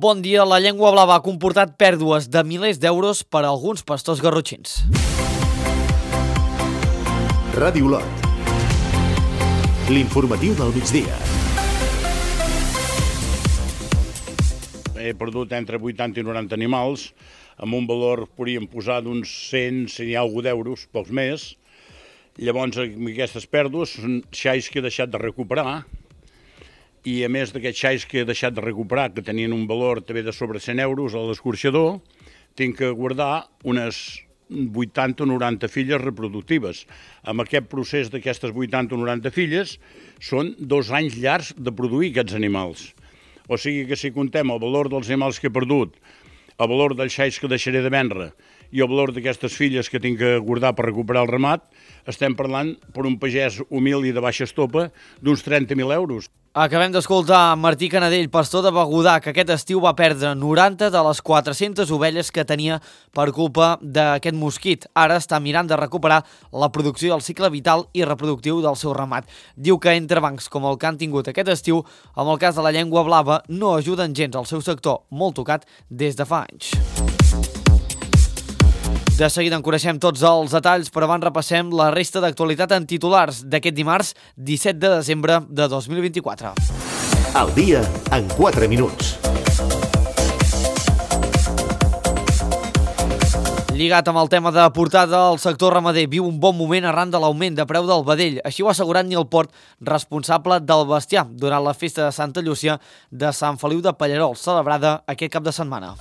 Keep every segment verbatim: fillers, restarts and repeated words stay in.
Bon dia. La llengua blava ha comportat pèrdues de milers d'euros per a alguns pastors garrotxins. Ràdio Lot. L'informatiu del migdia. He perdut entre vuitanta i noranta animals, amb un valor, podríem posar, d'uns cent, cent i alguna d'euros, pocs més. Llavors, aquestes pèrdues són xais que he deixat de recuperar, i a més d'aquests xais que he deixat de recuperar, que tenien un valor també de sobre cent euros a l'escorxador, tinc que guardar unes vuitanta o noranta filles reproductives. Amb aquest procés d'aquestes vuitanta o noranta filles, són dos anys llargs de produir aquests animals. O sigui que si contem el valor dels animals que he perdut, el valor dels xais que deixaré de vendre i el valor d'aquestes filles que tinc que guardar per recuperar el ramat, estem parlant, per un pagès humil i de baixa estopa, d'uns trenta mil euros. Acabem d'escoltar Martí Canadell, pastor de Begudà, que aquest estiu va perdre noranta de les quatre-centes ovelles que tenia per culpa d'aquest mosquit. Ara està mirant de recuperar la producció i el cicle vital i reproductiu del seu ramat. Diu que entre bancs com el que han tingut aquest estiu, amb el cas de la llengua blava, no ajuden gens al seu sector, molt tocat des de fa anys. De seguida en coneixem tots els detalls, però abans repassem la resta d'actualitat en titulars d'aquest dimarts disset de desembre de dos mil vint-i-quatre. Al dia en quatre minuts. Lligat amb el tema de portada, el sector ramader viu un bon moment arran de l'augment de preu del vedell. Així ho ha assegurat Nil Port, responsable del bestiar, durant la festa de Santa Llúcia de Sant Feliu de Pallerols, celebrada aquest cap de setmana.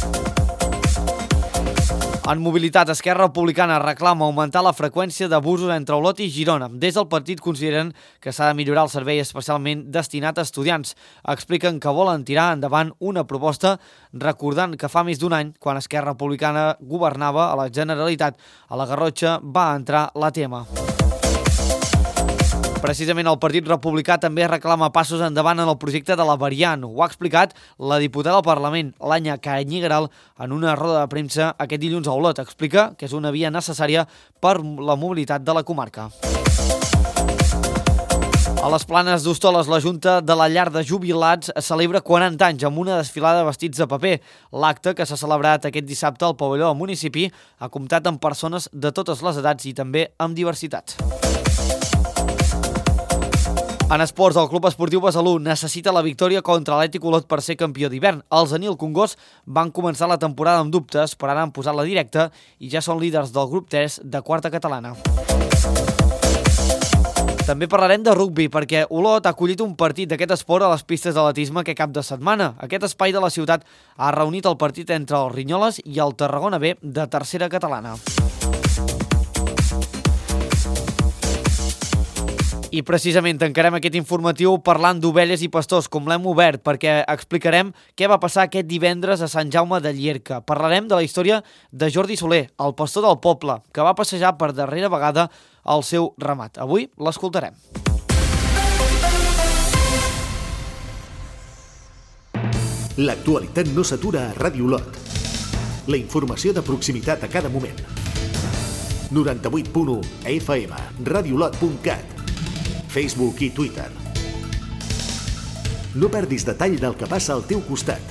En mobilitat, Esquerra Republicana reclama augmentar la freqüència d'abusos entre Olot i Girona. Des del partit consideren que s'ha de millorar el servei especialment destinat a estudiants. Expliquen que volen tirar endavant una proposta recordant que fa més d'un any, quan Esquerra Republicana governava a la Generalitat, a la Garrotxa va entrar l'A T M. Precisament el Partit Republicà també reclama passos endavant en el projecte de la variant. Ho ha explicat la diputada al Parlament, Lanya Cañigueral, en una roda de premsa aquest dilluns a Olot. Explica que és una via necessària per la mobilitat de la comarca. A les Planes d'Hostoles, la Junta de la Llar de Jubilats celebra quaranta anys amb una desfilada de vestits de paper. L'acte, que s'ha celebrat aquest dissabte al pavelló del municipi, ha comptat amb persones de totes les edats i també amb diversitat. En esports, el Club Esportiu Besalú necessita la victòria contra l'Atlètic Olot per ser campió d'hivern. Els Anil Congost van començar la temporada amb dubtes, però ara han posat la directa i ja són líders del grup tres de quarta catalana. També parlarem de rugbi, perquè Olot ha acollit un partit d'aquest esport a les pistes d'atletisme aquest cap de setmana. Aquest espai de la ciutat ha reunit el partit entre el Rinyoles i el Tarragona B de tercera catalana. I precisament tancarem aquest informatiu parlant d'ovelles i pastors, com l'hem obert, perquè explicarem què va passar aquest divendres a Sant Jaume de Llierca. Parlarem de la història de Jordi Soler, el pastor del poble, que va passejar per darrera vegada el seu ramat. Avui l'escoltarem. L'actualitat no s'atura a Ràdio Lot. La informació de proximitat a cada moment. noranta-vuit punt u F M, radiolot punt cat, Facebook i Twitter. No perdis detall del que passa al teu costat.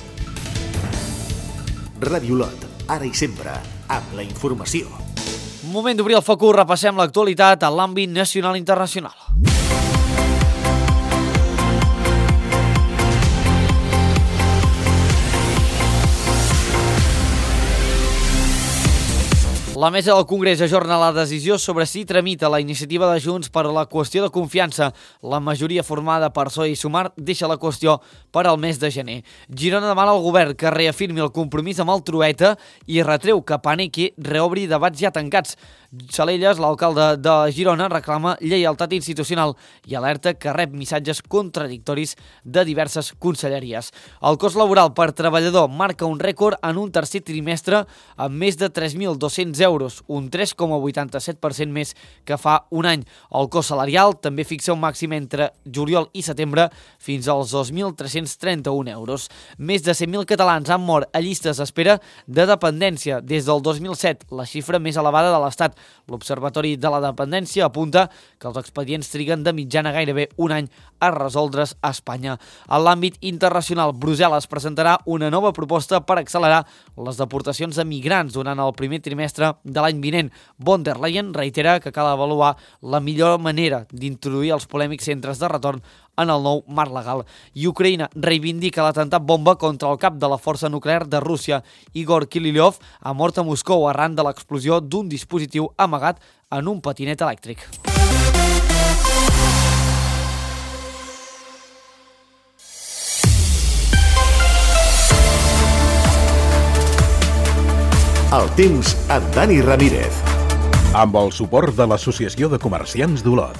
Ràdio Lot, ara i sempre, amb la informació. Moment d'obrir el focus, repassem l'actualitat a l'àmbit nacional i internacional. La mesa del Congrés ajorna la decisió sobre si tramita la iniciativa de Junts per a la qüestió de confiança. La majoria formada per P S O E i Sumar deixa la qüestió per al mes de gener. Girona demana al govern que reafirmi el compromís amb el Trueta i retreu que Paneque reobri debats ja tancats. Salelles, l'alcalde de Girona, reclama lleialtat institucional i alerta que rep missatges contradictoris de diverses conselleries. El cost laboral per treballador marca un rècord en un tercer trimestre amb més de tres mil dos-cents euros euros, un tres coma vuitanta-set per cent més que fa un any. El cost salarial també fixa un màxim entre juliol i setembre fins als dos mil tres-cents trenta-un euros. Més de cent mil catalans han mort a llistes d'espera de dependència des del dos mil set, la xifra més elevada de l'Estat. L'Observatori de la Dependència apunta que els expedients triguen de mitjana gairebé un any a resoldre's a Espanya. En l'àmbit internacional, Brussel·les presentarà una nova proposta per accelerar les deportacions de migrants durant el primer trimestre de l'any vinent. Von der Leyen reitera que cal avaluar la millor manera d'introduir els polèmics centres de retorn en el nou marc legal. I Ucraïna reivindica l'atemptat bomba contra el cap de la força nuclear de Rússia. Igor Kirillov ha mort a Moscou arran de l'explosió d'un dispositiu amagat en un patinet elèctric. El temps amb Dani Ramírez. Amb el suport de l'Associació de Comerciants d'Olot.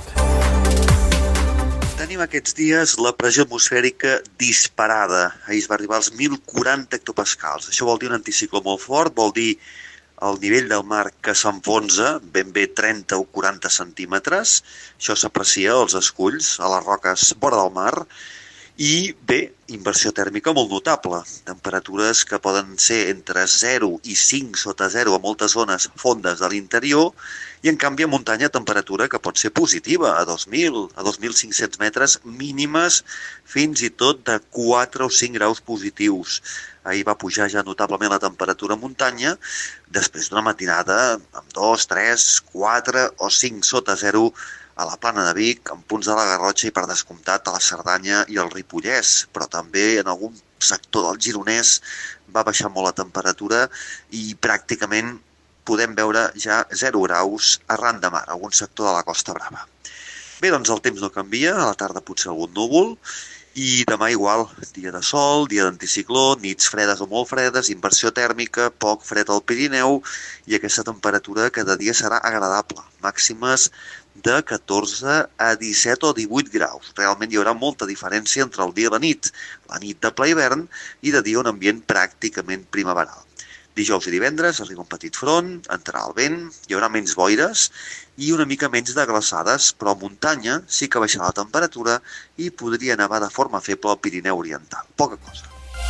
Tenim aquests dies la pressió atmosfèrica disparada. Ahir es va arribar als mil quaranta hectopascals. Això vol dir un anticicló molt fort, vol dir el nivell del mar que s'enfonsa, ben bé trenta o quaranta centímetres. Això s'aprecia als esculls, a les roques vora del mar. I bé, inversió tèrmica molt notable. Temperatures que poden ser entre zero i cinc sota zero a moltes zones fondes de l'interior i en canvi a muntanya temperatura que pot ser positiva, a dos mil, a dos mil cinc-cents metres mínimes, fins i tot de quatre o cinc graus positius. Ahir va pujar ja notablement la temperatura a muntanya, després d'una matinada amb dos, tres, quatre o cinc sota zero a la Plana de Vic, en punts de la Garrotxa i per descomptat a la Cerdanya i el Ripollès, però també en algun sector del Gironès va baixar molt la temperatura i pràcticament podem veure ja zero graus arran de mar, algun sector de la Costa Brava. Bé, doncs el temps no canvia, a la tarda potser algun núvol, i demà igual, dia de sol, dia d'anticicló, nits fredes o molt fredes, inversió tèrmica, poc fred al Pirineu i aquesta temperatura cada dia serà agradable, màximes de catorze a disset o divuit graus. Realment hi haurà molta diferència entre el dia i la nit, la nit de ple hivern i de dia un ambient pràcticament primaveral. Dijous i divendres arriba un petit front, entrarà el vent, hi haurà menys boires i una mica menys de glaçades, però a muntanya sí que baixarà la temperatura i podria nevar de forma feble al Pirineu Oriental. Poca cosa.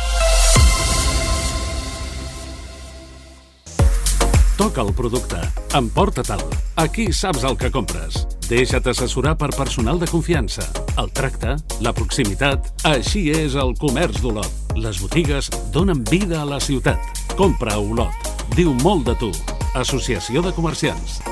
Toca el producte. Emporta-te'l. Aquí saps el que compres. Deixa't assessorar per personal de confiança. El tracte, la proximitat... Així és el comerç d'Olot. Les botigues donen vida a la ciutat. Compra a Olot. Diu molt de tu. Associació de Comerciants.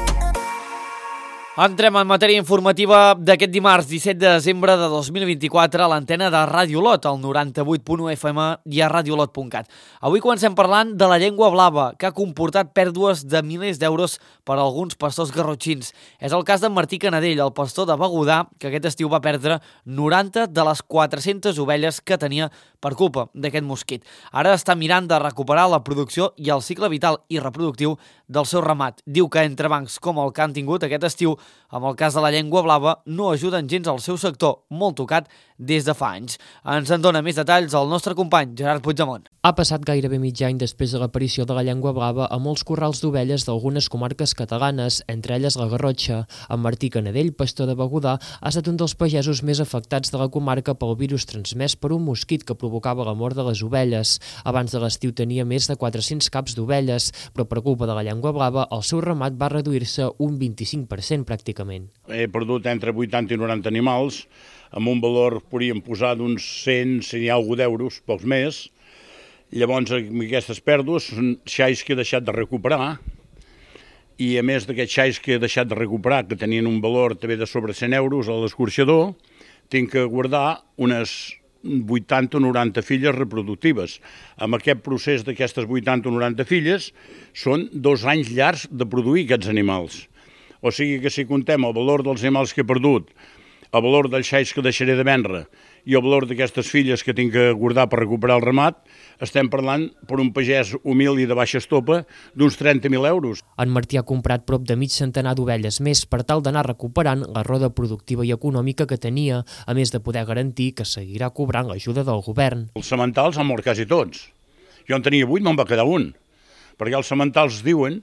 Entrem en matèria informativa d'aquest dimarts disset de desembre de dos mil vint-i-quatre a l'antena de Ràdio Olot, al noranta-vuit punt u F M i a radio olot punt cat. Avui comencem parlant de la llengua blava, que ha comportat pèrdues de milers d'euros per a alguns pastors garrotxins. És el cas d'en Martí Canadell, el pastor de Begudà, que aquest estiu va perdre noranta de les quatre-centes ovelles que tenia per culpa d'aquest mosquit. Ara està mirant de recuperar la producció i el cicle vital i reproductiu del seu ramat. Diu que entre bancs com el que han tingut aquest estiu, amb el cas de la llengua blava, no ajuden gens al seu sector, molt tocat des de fa anys. Ens en dona més detalls el nostre company, Gerard Puigdemont. Ha passat gairebé mig any després de l'aparició de la llengua blava a molts corrals d'ovelles d'algunes comarques catalanes, entre elles la Garrotxa. En Martí Canadell, pastor de Begudà, ha estat un dels pagesos més afectats de la comarca pel virus transmès per un mosquit que provocava la mort de les ovelles. Abans de l'estiu tenia més de quatre-cents caps d'ovelles, però per culpa de la llengua blava, el seu ramat va reduir-se un vint-i-cinc per cent pràcticament. He perdut entre vuitanta i noranta animals, amb un valor, podríem posar, d'uns cent, cent i alguna d'euros, pocs més. Llavors, aquestes pèrdues són xais que he deixat de recuperar, i a més d'aquests xais que he deixat de recuperar, que tenien un valor també de sobre cent euros a l'escorxador, tinc que guardar unes vuitanta o noranta filles reproductives. Amb aquest procés d'aquestes vuitanta o noranta filles són dos anys llargs de produir aquests animals. O sigui que si contem el valor dels animals que he perdut, el valor dels xais que deixaré de vendre i el valor d'aquestes filles que tinc que guardar per recuperar el ramat, estem parlant per un pagès humil i de baixa estopa d'uns trenta mil euros. En Martí ha comprat prop de mig centenar d'ovelles més per tal d'anar recuperant la roda productiva i econòmica que tenia, a més de poder garantir que seguirà cobrant l'ajuda del govern. Els sementals han mort quasi tots. Jo en tenia vuit, me'n va quedar un. Perquè els sementals diuen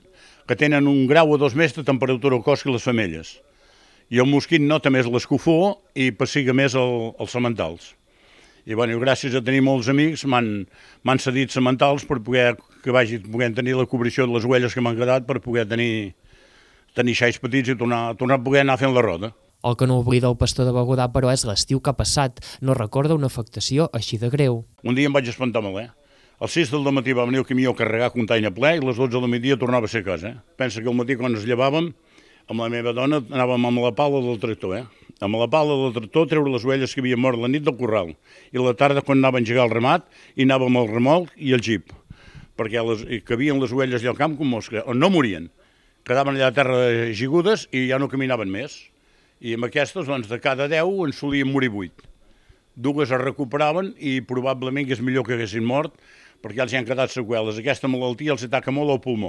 que tenen un grau o dos més de temperatura al cos que les femelles. I el mosquit nota més l'escofó i pessiga més el, els sementals. I bueno, gràcies a tenir molts amics m'han cedit sementals per poder que vagi podent tenir la cobrició de les ovelles que m'han quedat per poder tenir, tenir xais petits i tornar, tornar a poder anar fent la roda. El que no oblida el pastor de Begudà, però, és l'estiu que ha passat. No recorda una afectació així de greu. Un dia em vaig espantar molt, eh? Al sis del matí va venir el camió a carregar container ple i a les dotze del migdia tornava a ser a casa. Eh? Pensa que al matí quan ens llevàvem, amb la meva dona anàvem amb la pala del tractor, eh? Amb la pala del tractor treure les ovelles que havien mort la nit del corral. I a la tarda quan anava a engegar el ramat i anàvem al remolc i al jeep. Perquè les, cabien les ovelles allà al camp com mosca, on no morien. Quedaven allà a terra gigudes i ja no caminaven més. I amb aquestes, doncs, de cada deu en solien morir vuit. Dues es recuperaven i probablement que és millor que haguessin mort perquè els hi han quedat seqüeles. Aquesta malaltia els ataca molt al pulmó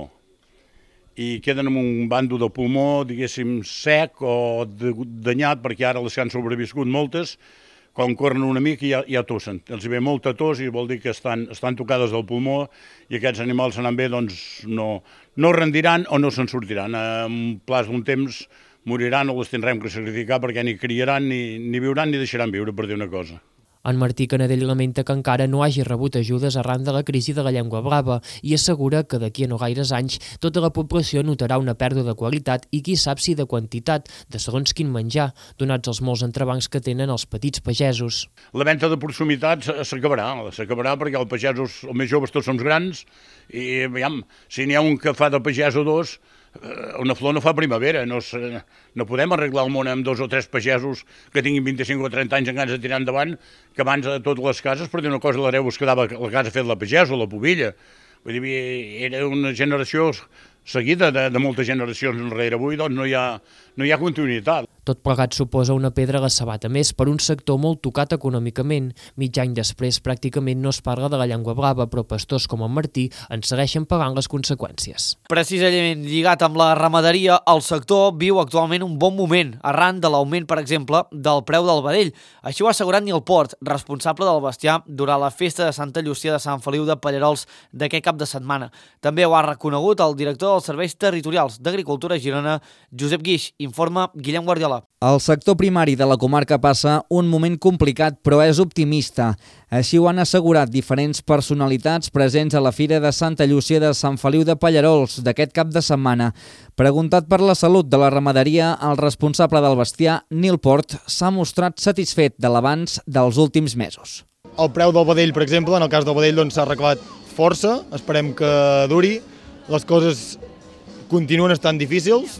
i queden amb un bando de pulmó, diguéssim, sec o danyat, perquè ara les que han sobreviscut moltes, quan corren una mica ja, ja tossen. Els hi ve molta tos i vol dir que estan, estan tocades del pulmó i aquests animals anant bé doncs no, no rendiran o no se'n sortiran. En un plaç d'un temps moriran o les tindrem que sacrificar perquè ni criaran, ni, ni viuran, ni deixaran viure, per dir una cosa. En Martí Canadell lamenta que encara no hagi rebut ajudes arran de la crisi de la llengua blava i assegura que d'aquí a no gaires anys tota la població notarà una pèrdua de qualitat i qui sap si de quantitat, de segons quin menjar, donats els molts entrebancs que tenen els petits pagesos. La venda de proximitat s'acabarà, s'acabarà perquè els pagesos, els més joves tots som grans i aviam, si n'hi ha un que fa de pagès o dos, una flor no fa primavera, no, no podem arreglar el món amb dos o tres pagesos que tinguin vint-i-cinc o trenta anys en ganes de tirar endavant, que abans a totes les cases, per dir una cosa, l'hereu es quedava la casa fet la pagès o la pubilla. Vull dir, era una generació seguida de, de moltes generacions enrere. Avui doncs, no hi ha, no hi ha continuïtat. Tot plegat suposa una pedra a la sabata més per un sector molt tocat econòmicament. Mig any després pràcticament no es parla de la llengua blava, però pastors com en Martí en segueixen pagant les conseqüències. Precisament lligat amb la ramaderia, el sector viu actualment un bon moment, arran de l'augment, per exemple, del preu del vedell. Així ho ha assegurat Nil Port, responsable del bestiar, durant la festa de Santa Llúcia de Sant Feliu de Pallarols d'aquest cap de setmana. També ho ha reconegut el director dels Serveis Territorials d'Agricultura a Girona, Josep Guix, informa Guillem Guardiola. El sector primari de la comarca passa un moment complicat, però és optimista. Així ho han assegurat diferents personalitats presents a la Fira de Santa Llúcia de Sant Feliu de Pallarols d'aquest cap de setmana. Preguntat per la salut de la ramaderia, el responsable del bestiar, Nil Port, s'ha mostrat satisfet de l'avanç dels últims mesos. El preu del vedell, per exemple, en el cas del vedell s'ha doncs, arreglat força, esperem que duri. Les coses continuen estant difícils,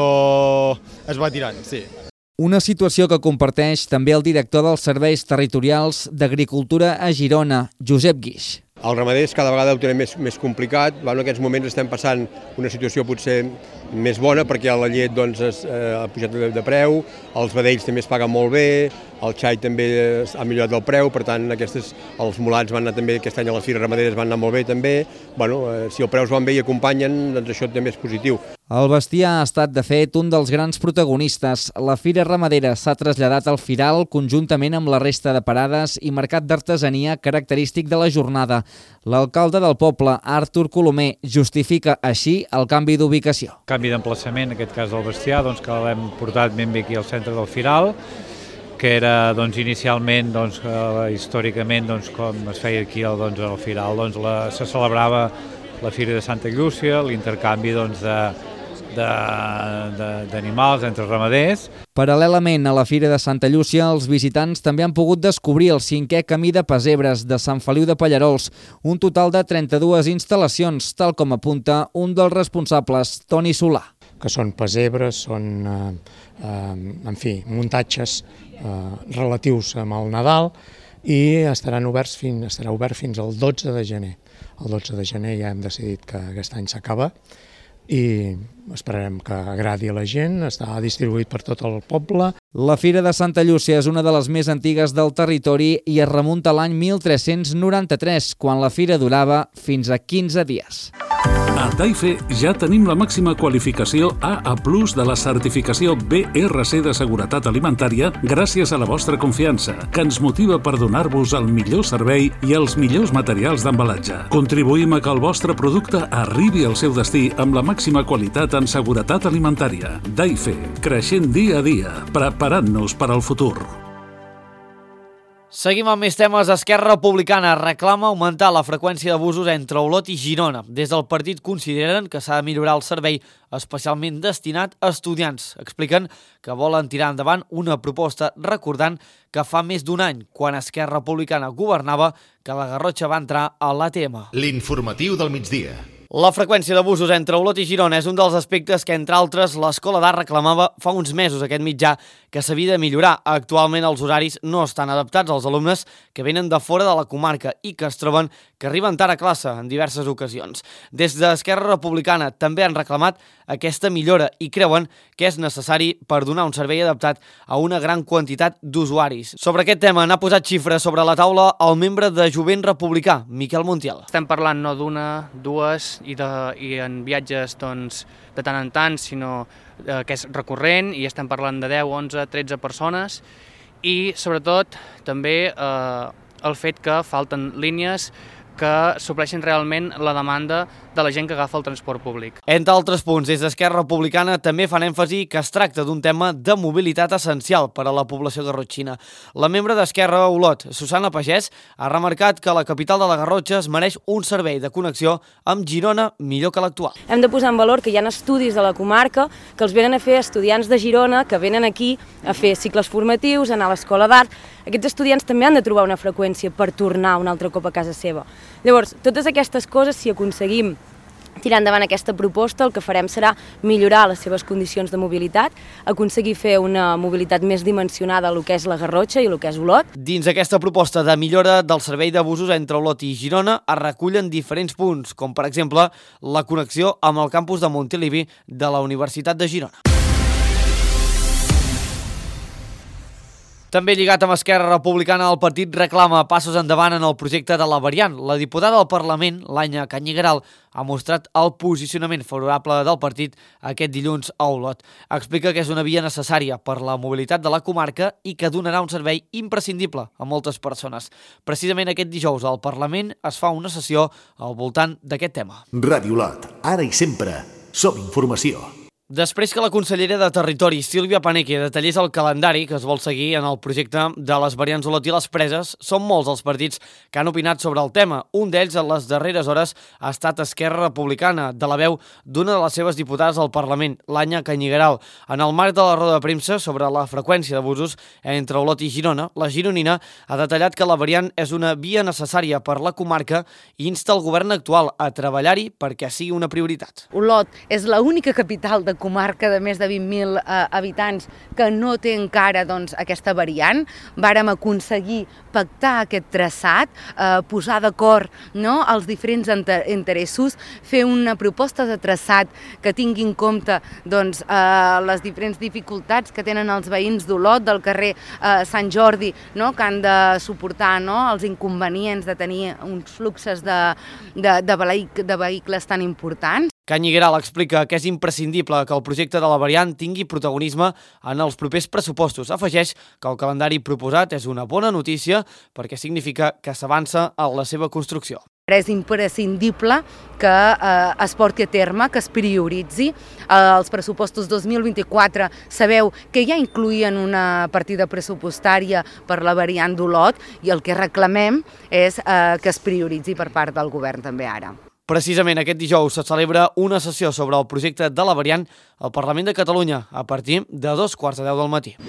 però es va tirant, sí. Una situació que comparteix també el director dels Serveis Territorials d'Agricultura a Girona, Josep Guix. Els ramaders cada vegada ho tenen més, més complicat. En aquests moments estem passant una situació potser més bona perquè la llet doncs, es, eh, ha pujat de, de preu, els vedells també es paguen molt bé, el xai també ha millorat el preu, per tant aquestes, els mulats van anar també aquest any a les fires ramaderes van anar molt bé també. Bueno, eh, si els preus van bé i acompanyen, doncs això també és positiu. El bestiar ha estat, de fet, un dels grans protagonistes. La Fira Ramadera s'ha traslladat al Firal conjuntament amb la resta de parades i mercat d'artesania característic de la jornada. L'alcalde del poble, Artur Colomer, justifica així el canvi d'ubicació. Canvi d'emplaçament, en aquest cas del bestiar, doncs, que l'hem portat ben bé aquí al centre del Firal, que era doncs, inicialment, doncs, eh, històricament, doncs, com es feia aquí al, doncs, al Firal, doncs, la, se celebrava la Fira de Santa Llúcia, l'intercanvi doncs, de d'animals entre ramaders. Paral·lelament a la Fira de Santa Llúcia, els visitants també han pogut descobrir el cinquè camí de pessebres de Sant Feliu de Pallarols, un total de trenta-dues instal·lacions, tal com apunta un dels responsables, Toni Solà. Que són pessebres, són, eh, eh, en fi, muntatges eh, relatius amb el Nadal i estaran oberts fins, estarà obert fins al dotze de gener. El dotze de gener ja hem decidit que aquest any s'acaba i esperarem que agradi a la gent, està distribuït per tot el poble. La Fira de Santa Llúcia és una de les més antigues del territori i es remunta a l'any mil tres-cents noranta-tres, quan la fira durava fins a quinze dies. A Daife ja tenim la màxima qualificació A A plus de la certificació B R C de seguretat alimentària gràcies a la vostra confiança, que ens motiva per donar-vos el millor servei i els millors materials d'embalatge. Contribuïm a que el vostre producte arribi al seu destí amb la màxima qualitat en seguretat alimentària. Daife, creixent dia a dia, preparant-nos per al futur. Seguim amb més temes. Esquerra Republicana reclama augmentar la freqüència de busos entre Olot i Girona. Des del partit consideren que s'ha de millorar el servei, especialment destinat a estudiants. Expliquen que volen tirar endavant una proposta recordant que fa més d'un any, quan Esquerra Republicana governava, que la Garrotxa va entrar a l'A T M. L'informatiu del migdia. La freqüència de busos entre Olot i Girona és un dels aspectes que, entre altres, l'Escola d'Art reclamava fa uns mesos aquest mitjà que s'havia de millorar. Actualment els horaris no estan adaptats als alumnes que venen de fora de la comarca i que es troben que arriben tard a classe en diverses ocasions. Des d'Esquerra Republicana també han reclamat aquesta millora i creuen que és necessari per donar un servei adaptat a una gran quantitat d'usuaris. Sobre aquest tema n'ha posat xifres sobre la taula el membre de Jovent Republicà, Miquel Montiel. Estem parlant no d'una, dues i, de, i en viatges doncs, de tant en tant, sinó eh, que és recurrent, i estem parlant de deu, onze, tretze persones, i sobretot també eh, el fet que falten línies que supleixen realment la demanda de la gent que agafa el transport públic. Entre altres punts, des d'Esquerra Republicana també fan èmfasi que es tracta d'un tema de mobilitat essencial per a la població garrotxina. La membre d'Esquerra a Olot, Susana Pagès, ha remarcat que la capital de la Garrotxa es mereix un servei de connexió amb Girona millor que l'actual. Hem de posar en valor que hi ha estudis de la comarca que els venen a fer estudiants de Girona que venen aquí a fer cicles formatius, anar a l'escola d'art. Aquests estudiants també han de trobar una freqüència per tornar un altre cop a casa seva. Llavors, totes aquestes coses, si aconseguim tirar endavant aquesta proposta, el que farem serà millorar les seves condicions de mobilitat, aconseguir fer una mobilitat més dimensionada a lo que és la Garrotxa i a lo que és Olot. Dins aquesta proposta de millora del servei de busos entre Olot i Girona es recullen diferents punts, com per exemple la connexió amb el campus de Montilivi de la Universitat de Girona. També lligat amb Esquerra Republicana, el partit reclama passos endavant en el projecte de la variant. La diputada del Parlament, Lanya Canyigaral, ha mostrat el posicionament favorable del partit aquest dilluns a Olot. Explica que és una via necessària per la mobilitat de la comarca i que donarà un servei imprescindible a moltes persones. Precisament aquest dijous al Parlament es fa una sessió al voltant d'aquest tema. Ràdio Olot, ara i sempre, som informació. Després que la consellera de Territori, Sílvia Paneque, detallés el calendari que es vol seguir en el projecte de les variants Olot i les Preses, són molts els partits que han opinat sobre el tema. Un d'ells, en les darreres hores, ha estat Esquerra Republicana, de la veu d'una de les seves diputades al Parlament, Lanya Canyigaral. En el marc de la roda de premsa sobre la freqüència de busos entre Olot i Girona, la gironina ha detallat que la variant és una via necessària per la comarca i insta el govern actual a treballar-hi perquè sigui una prioritat. Olot és l'única capital de comarca de més de vint mil eh, habitants que no té encara doncs, aquesta variant. Vàrem aconseguir pactar aquest traçat, eh, posar d'acord no, els diferents interessos, fer una proposta de traçat que tingui en compte doncs, eh, les diferents dificultats que tenen els veïns d'Olot, del carrer eh, Sant Jordi, no, que han de suportar no, els inconvenients de tenir uns fluxos de, de, de, vehic de vehicles tan importants. Canyigaral explica que és imprescindible que el projecte de la variant tingui protagonisme en els propers pressupostos. Afegeix que el calendari proposat és una bona notícia perquè significa que s'avança en la seva construcció. És imprescindible que eh, es porti a terme, que es prioritzi. Eh, els pressupostos dos mil vint-i-quatre sabeu que ja incluïen una partida pressupostària per la variant d'Olot i el que reclamem és eh, que es prioritzi per part del govern també ara. Precisament aquest dijous se celebra una sessió sobre el projecte de la variant al Parlament de Catalunya a partir de dos quarts de deu del matí.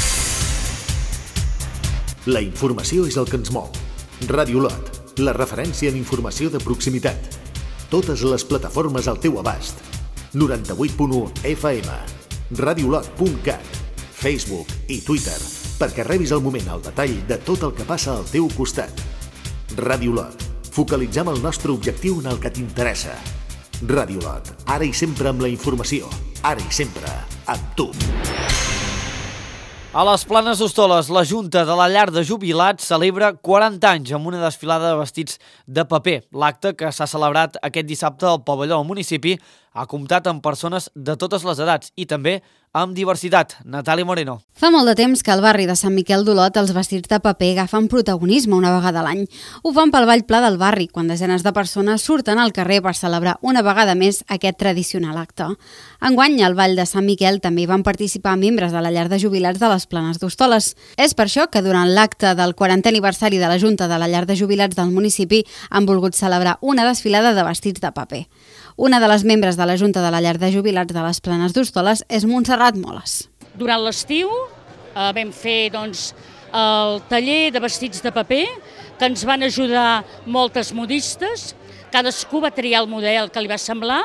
La informació és el que ens mou. Ràdio Olot, la referència en informació de proximitat. Totes les plataformes al teu abast. noranta-vuit punt u F M, radiolot punt cat, Facebook i Twitter, perquè rebis al moment el detall de tot el que passa al teu costat. Ràdio Olot, focalitzem el nostre objectiu en el que t'interessa. Ràdio Olot, ara i sempre amb la informació, ara i sempre amb tu. A les Planes d'Hostoles, la Junta de la Llar de Jubilats celebra quaranta anys amb una desfilada de vestits de paper. L'acte, que s'ha celebrat aquest dissabte al pavelló del municipi, ha comptat amb persones de totes les edats i també amb diversitat. Natàlia Moreno. Fa molt de temps que al barri de Sant Miquel d'Olot els vestits de paper agafen protagonisme una vegada a l'any. Ho fan pel Ball Pla del barri, quan desenes de persones surten al carrer per celebrar una vegada més aquest tradicional acte. Enguany, al Ball de Sant Miquel també hi van participar membres de la Llar de Jubilats de les Planes d'Hostoles. És per això que durant l'acte del quarantè aniversari de la Junta de la Llar de Jubilats del municipi han volgut celebrar una desfilada de vestits de paper. Una de les membres de la Junta de la Llar de Jubilats de les Planes d'Hostoles és Montserrat Moles. Durant l'estiu eh, vam fer doncs, el taller de vestits de paper, que ens van ajudar moltes modistes. Cadascú va triar el model que li va semblar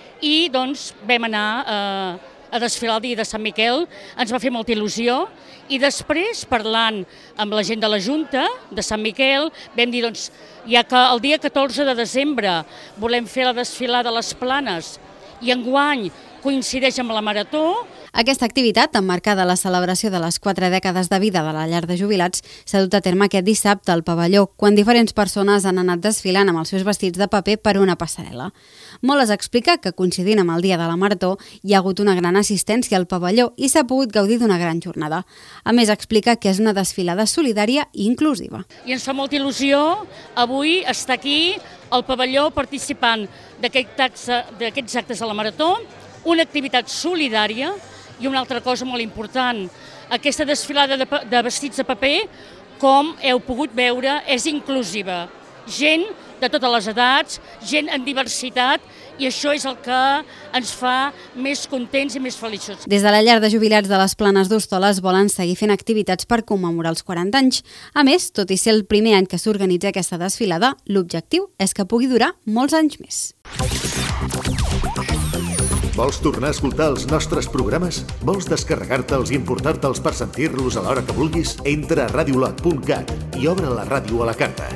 i doncs, vam anar eh, a desfilar el dia de Sant Miquel. Ens va fer molta il·lusió i després, parlant amb la gent de la Junta de Sant Miquel, vam dir, doncs, ja que el dia catorze de desembre volem fer la desfilada de les Planes i enguany coincideix amb la Marató. Aquesta activitat, emmarcada a la celebració de les quatre dècades de vida de la Llar de Jubilats, s'ha dut a terme aquest dissabte al pavelló, quan diferents persones han anat desfilant amb els seus vestits de paper per una passarel·la. Moles explica que, coincidint amb el dia de la Marató, hi ha hagut una gran assistència al pavelló i s'ha pogut gaudir d'una gran jornada. A més, explica que és una desfilada solidària i inclusiva. I ens fa molta il·lusió avui estar aquí al pavelló participant d'aquests actes de la Marató, una activitat solidària i una altra cosa molt important, aquesta desfilada de, de vestits de paper, com heu pogut veure, és inclusiva. Gent de totes les edats, gent en diversitat, i això és el que ens fa més contents i més feliços. Des de la Llar de Jubilats de les Planes d'Hostoles volen seguir fent activitats per commemorar els quaranta anys. A més, tot i ser el primer any que s'organitza aquesta desfilada, l'objectiu és que pugui durar molts anys més. Vols tornar a escoltar els nostres programes? Vols descarregar-te'ls i importar-te'ls per sentir-los a l'hora que vulguis? Entra a radiolot punt cat i obre la ràdio a la carta.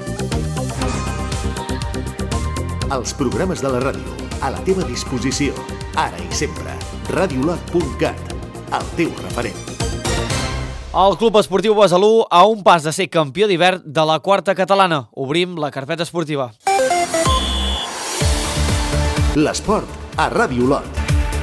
Els programes de la ràdio, a la teva disposició, ara i sempre. radiolot punt cat, el teu referent. El Club Esportiu Besalú, a un pas de ser campió d'hivern de la quarta catalana. Obrim la carpeta esportiva. L'esport a Ràdio Olot.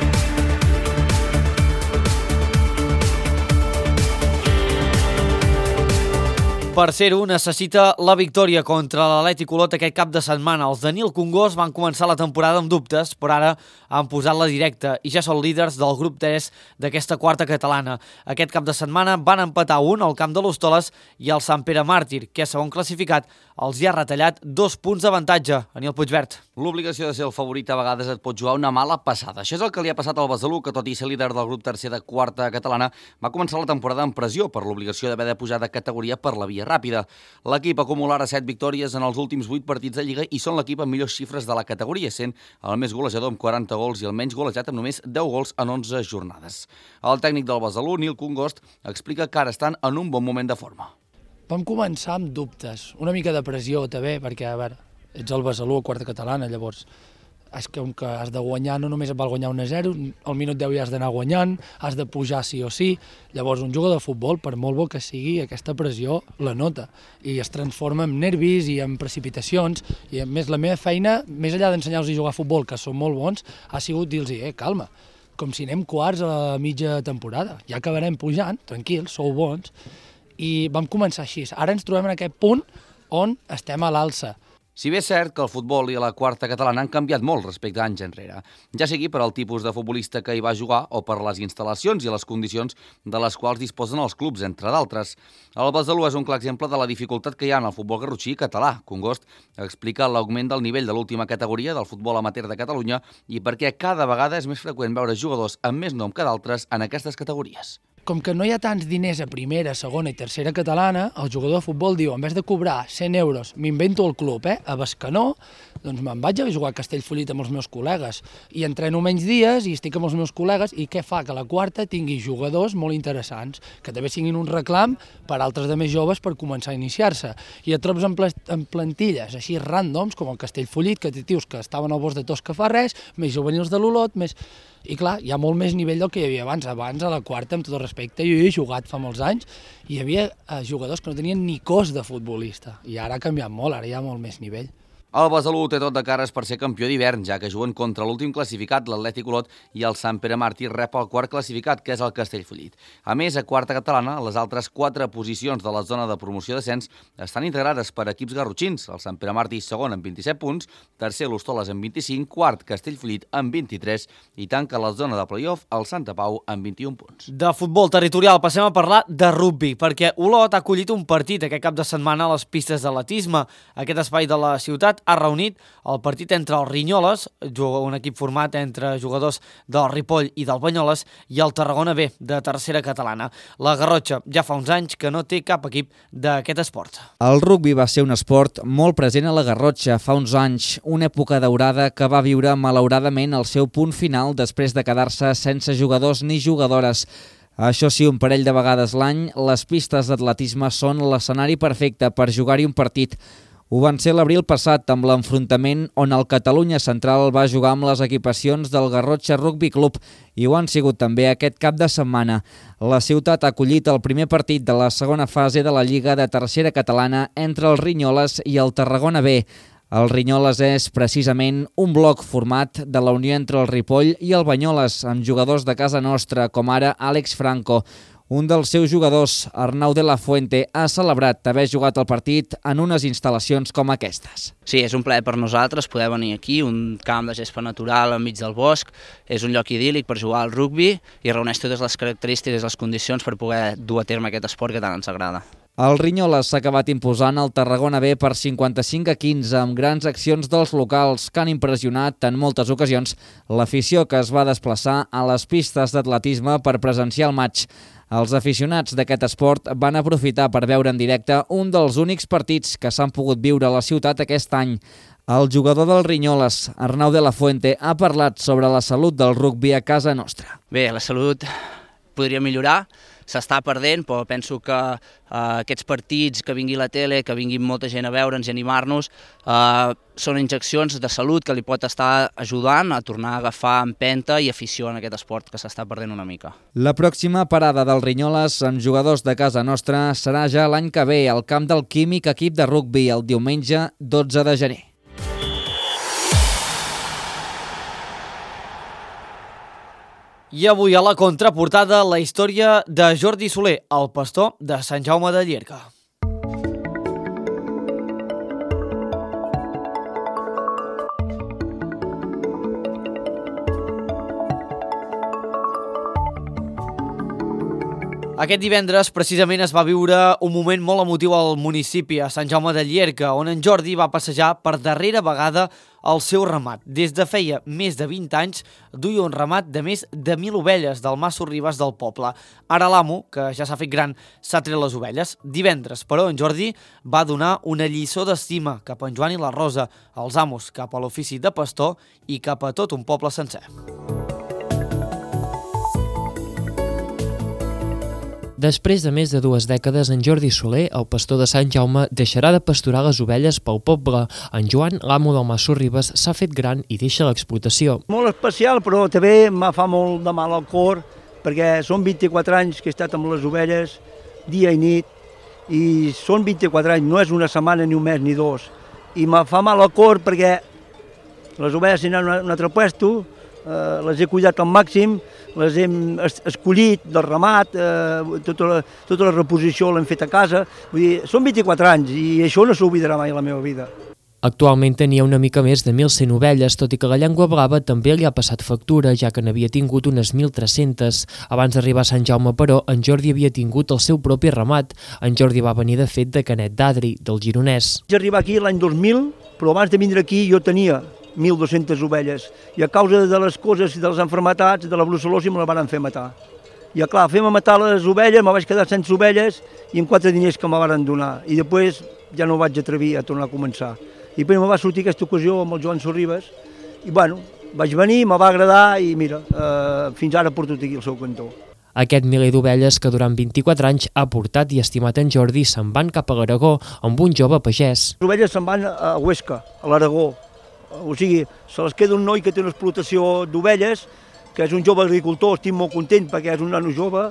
Per ser-ho, necessita la victòria contra l'Atlètic Olot aquest cap de setmana. Els de Nil Congost van començar la temporada amb dubtes, però ara han posat la directa i ja són líders del grup tres d'aquesta quarta catalana. Aquest cap de setmana van empatar un al camp de l'Hostoles i el Sant Pere Màrtir, que segon classificat els hi ha retallat dos punts d'avantatge. Anil Puigvert. L'obligació de ser el favorit a vegades et pot jugar una mala passada. Això és el que li ha passat al Besalú, que tot i ser líder del grup tercer de quarta catalana, va començar la temporada amb pressió per l'obligació d'haver de pujar de categoria per la via ràpida. L'equip acumula ara set victòries en els últims vuit partits de Lliga i són l'equip amb millors xifres de la categoria, sent el més golejador amb quaranta gols i el menys golejat amb només deu gols en onze jornades. El tècnic del Besalú, Nil Congost, explica que ara estan en un bon moment de forma. Vam començar amb dubtes, una mica de pressió també, perquè a veure, ets el Besalú a quarta catalana, llavors és que, que has de guanyar, no només et val guanyar un a zero, al minut deu ja has d'anar guanyant, has de pujar sí o sí, llavors un jugador de futbol, per molt bo que sigui, aquesta pressió la nota i es transforma en nervis i en precipitacions, i a més la meva feina, més enllà d'ensenyar-los a jugar a futbol, que són molt bons, ha sigut dir-los, eh, calma, com si anem quarts a la mitja temporada, ja acabarem pujant, tranquils, sou bons, i vam començar així. Ara ens trobem en aquest punt on estem a l'alça. Si bé és cert que el futbol i la quarta catalana han canviat molt respecte a anys enrere, ja sigui per al tipus de futbolista que hi va jugar o per les instal·lacions i les condicions de les quals disposen els clubs, entre d'altres. El Besalú és un clar exemple de la dificultat que hi ha en el futbol garrotxí català. Congost explica l'augment del nivell de l'última categoria del futbol amateur de Catalunya i perquè cada vegada és més freqüent veure jugadors amb més nom que d'altres en aquestes categories. Com que no hi ha tants diners a primera, segona i tercera catalana, el jugador de futbol diu, en vez de cobrar cent euros, m'invento el club, eh, a Bescanó, doncs me'n vaig a jugar a Castellfollit amb els meus col·legues i entreno menys dies i estic amb els meus col·legues i què fa? Que la quarta tingui jugadors molt interessants, que també siguin un reclam per altres de més joves per començar a iniciar-se. I et trobes en, en plantilles així ràndoms, com el Castellfollit, que té tios que estaven al bosc de Tosca Ferrés, més juvenils de l'Olot, més... I clar, hi ha molt més nivell del que hi havia abans. Abans, a la quarta, amb tot el respecte. Jo he jugat fa molts anys i hi havia jugadors que no tenien ni cos de futbolista i ara ha canviat molt, ara hi ha molt més nivell. El Besalú té tot de cares per ser campió d'hivern, ja que juguen contra l'últim classificat, l'Atlètic Olot, i el Sant Pere Màrtir rep el quart classificat, que és el Castellfollit. A més, a quarta catalana, les altres quatre posicions de la zona de promoció d'ascens estan integrades per equips garrotxins. El Sant Pere Màrtir segon amb vint-i-set punts, tercer l'Hostoles amb vint-i-cinc, quart Castellfollit amb vint-i-tres i tanca la zona de play-off el Santa Pau amb vint-i-un punts. De futbol territorial passem a parlar de rugbi, perquè Olot ha acollit un partit aquest cap de setmana a les pistes d'atletisme. Aquest espai de la ciutat ha reunit el partit entre els Rinyoles, un equip format entre jugadors del Ripoll i del Banyoles, i el Tarragona B, de tercera catalana. La Garrotxa ja fa uns anys que no té cap equip d'aquest esport. El rugbi va ser un esport molt present a la Garrotxa fa uns anys, una època daurada que va viure malauradament el seu punt final després de quedar-se sense jugadors ni jugadores. Això sí, un parell de vegades l'any, les pistes d'atletisme són l'escenari perfecte per jugar-hi un partit. Ho van ser l'abril passat amb l'enfrontament on el Catalunya Central va jugar amb les equipacions del Garrotxa Rugby Club i ho han sigut també aquest cap de setmana. La ciutat ha acollit el primer partit de la segona fase de la Lliga de Tercera Catalana entre els Rinyoles i el Tarragona B. El Rinyoles és precisament un bloc format de la unió entre el Ripoll i el Banyoles, amb jugadors de casa nostra, com ara Àlex Franco. Un dels seus jugadors, Arnau de la Fuente, ha celebrat haver jugat el partit en unes instal·lacions com aquestes. Sí, és un plaer per nosaltres poder venir aquí, un camp de gespa natural enmig del bosc. És un lloc idíl·lic per jugar al rugbi i reuneix totes les característiques i les condicions per poder dur a terme aquest esport que tant ens agrada. El Rinyoles s'ha acabat imposant el Tarragona B per cinquanta-cinc a quinze amb grans accions dels locals que han impressionat en moltes ocasions l'afició que es va desplaçar a les pistes d'atletisme per presenciar el maig. Els aficionats d'aquest esport van aprofitar per veure en directe un dels únics partits que s'han pogut viure a la ciutat aquest any. El jugador del Rinyoles, Arnau de la Fuente, ha parlat sobre la salut del rugbi a casa nostra. Bé, la salut podria millorar, s'està perdent, però penso que eh, aquests partits, que vingui la tele, que vingui molta gent a veure'ns i animar-nos, eh, són injeccions de salut que li pot estar ajudant a tornar a agafar empenta i afició en aquest esport que s'està perdent una mica. La pròxima parada del Rinyoles amb jugadors de casa nostra serà ja l'any que ve al camp del Químic equip de rugbi el diumenge dotze de gener. I avui a la contraportada la història de Jordi Soler, el pastor de Sant Jaume de Llierca. Aquest divendres, precisament, es va viure un moment molt emotiu al municipi, a Sant Jaume de Llierca, on en Jordi va passejar per darrera vegada el seu ramat. Des de feia més de vint anys, duia un ramat de més de mil ovelles del Mas Sorribes del poble. Ara l'amo, que ja s'ha fet gran, s'ha tret les ovelles. Divendres, però, en Jordi va donar una lliçó d'estima cap a en Joan i la Rosa, els amos cap a l'ofici de pastor i cap a tot un poble sencer. Després de més de dues dècades, en Jordi Soler, el pastor de Sant Jaume, deixarà de pasturar les ovelles pel poble. En Joan, l'amo del Mas Sorribes, s'ha fet gran i deixa l'explotació. Molt especial, però també em fa molt de mal al cor, perquè són vint-i-quatre anys que he estat amb les ovelles, dia i nit, i són vint-i-quatre anys, no és una setmana, ni un mes, ni dos. I me fa mal al cor perquè les ovelles s'han anat a un altre puesto, eh, les he cuidat al màxim, les hem escollit del ramat, eh, tota, la, tota la reposició l'hem fet a casa. Vull dir, són vint-i-quatre anys i això no s'oblidarà mai a la meva vida. Actualment tenia una mica més de mil cent ovelles, tot i que la llengua blava també li ha passat factura, ja que n'havia tingut unes mil tres-centes. Abans d'arribar a Sant Jaume, però, en Jordi havia tingut el seu propi ramat. En Jordi va venir, de fet, de Canet d'Adri, del Gironès. Vaig arribar aquí l'any dos mil, però abans de vindre aquí jo tenia mil dues-centes ovelles, i a causa de les coses i de les enfermetats, de la brucel·losi, me la van fer matar. I clar, fem-me matar les ovelles, me vaig quedar sense ovelles i amb quatre diners que me van donar. I després ja no vaig atrevir a tornar a començar. I després me va sortir aquesta ocasió amb el Joan Sorribes i bueno, vaig venir, me va agradar i mira, eh, fins ara porto aquí al seu cantó. Aquest miler d'ovelles que durant vint-i-quatre anys ha portat i estimat en Jordi se'n van cap a l'Aragó amb un jove pagès. Les ovelles se'n van a Huesca, a l'Aragó. O sigui, se les queda un noi que té una explotació d'ovelles, que és un jove agricultor, estic molt content perquè és un nano jove,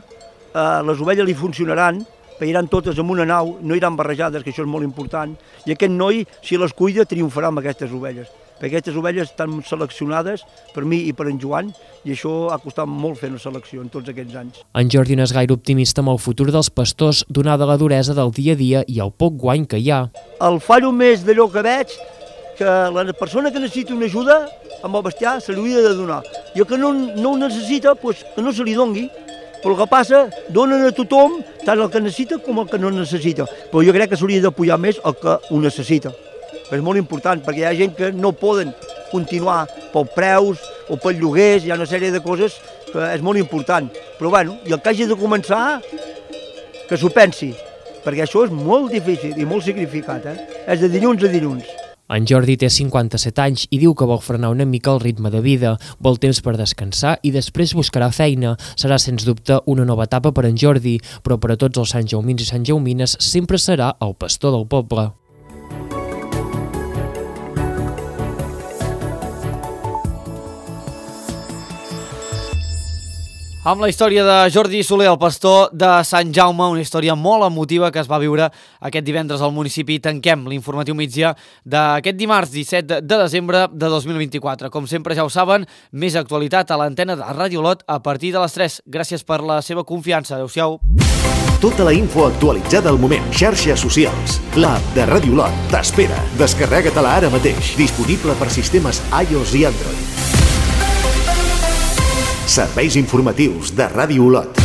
eh, les ovelles li funcionaran, perquè iran totes en una nau, no iran barrejades, que això és molt important, i aquest noi, si les cuida, triomfarà amb aquestes ovelles, perquè aquestes ovelles estan seleccionades per mi i per en Joan, i això ha costat molt fer una selecció en tots aquests anys. En Jordi no és gaire optimista amb el futur dels pastors, donada la duresa del dia a dia i el poc guany que hi ha. El fallo més d'allò que veig, que la persona que necessita una ajuda amb el bestiar se li hauria de donar, i el que no, no ho necessita, doncs, que no se li dongui. Però el que passa, donen a tothom, tant el que necessita com el que no necessita. Però jo crec que s'hauria d'apoyar més el que ho necessita. És molt important, perquè hi ha gent que no poden continuar pels preus o pels lloguers, hi ha una sèrie de coses que és molt important. Però bueno, i el que hagi de començar, que s'ho pensi, perquè això és molt difícil i molt significat, eh? És de dilluns a dilluns. En Jordi té cinquanta-set anys i diu que vol frenar una mica el ritme de vida, vol temps per descansar i després buscarà feina. Serà, sens dubte, una nova etapa per en Jordi, però per a tots els santjaumins i santjaumines sempre serà el pastor del poble. Amb la història de Jordi Soler, el pastor de Sant Jaume, una història molt emotiva que es va viure aquest divendres al municipi. Tanquem l'informatiu migdia d'aquest dimarts disset de desembre de dos mil vint-i-quatre. Com sempre ja ho saben, més actualitat a l'antena de Ràdio Olot a partir de les tres. Gràcies per la seva confiança. Adéu-siau. Tota la info actualitzada al moment. Xarxes socials. L'app de Ràdio Olot t'espera. Descarrega-te-la ara mateix. Disponible per sistemes iOS i Android. Serveis informatius de Ràdio Olot.